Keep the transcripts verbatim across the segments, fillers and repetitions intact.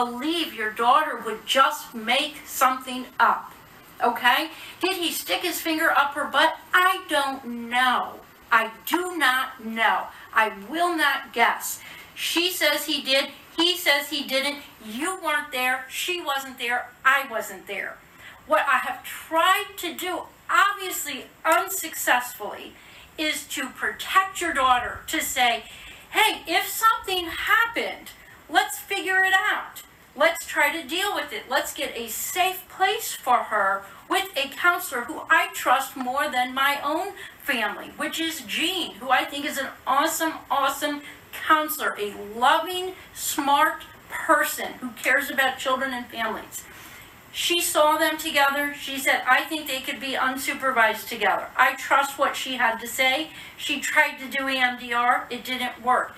believe your daughter would just make something up, okay? Did he stick his finger up her butt? I don't know. I do not know. I will not guess. She says he did. He says he didn't. You weren't there. She wasn't there. I wasn't there. What I have tried to do, obviously unsuccessfully, is to protect your daughter, to say, hey, if something happened, let's figure it out. Let's try to deal with it. Let's get a safe place for her with a counselor who I trust more than my own family, which is Jean, who I think is an awesome, awesome counselor, a loving, smart person who cares about children and families. She saw them together. She said, I think they could be unsupervised together. I trust what she had to say. She tried to do E M D R. It didn't work.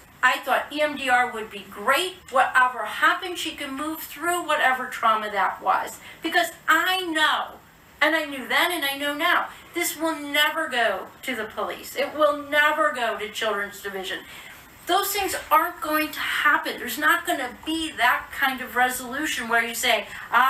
I thought E M D R would be great. Whatever happened, she could move through whatever trauma that was. Because I know, and I knew then and I know now, this will never go to the police. It will never go to Children's Division. Those things aren't going to happen. There's not going to be that kind of resolution where you say,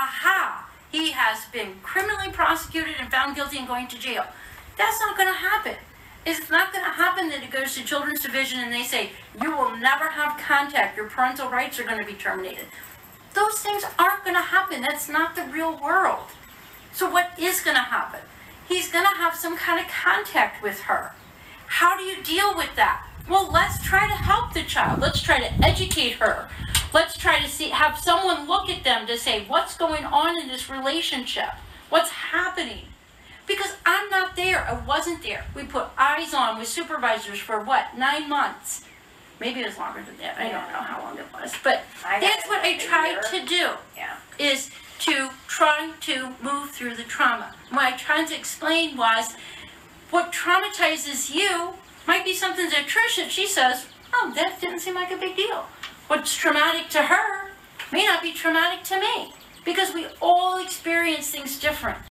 aha, he has been criminally prosecuted and found guilty and going to jail. That's not going to happen. It's not going to happen that it goes to Children's Division and they say, you will never have contact. Your parental rights are going to be terminated. Those things aren't going to happen. That's not the real world. So what is going to happen? He's going to have some kind of contact with her. How do you deal with that? Well, let's try to help the child. Let's try to educate her. Let's try to see, have someone look at them to say, what's going on in this relationship? What's happening? Because I'm not there. I wasn't there. We put eyes on with supervisors for what? Nine months. Maybe it was longer than that. I don't know how long it was. But that's what I tried to do. Yeah. Is to try to move through the trauma. What I tried to explain was, what traumatizes you might be something that Tricia, she says, oh, that didn't seem like a big deal. What's traumatic to her may not be traumatic to me, because we all experience things different.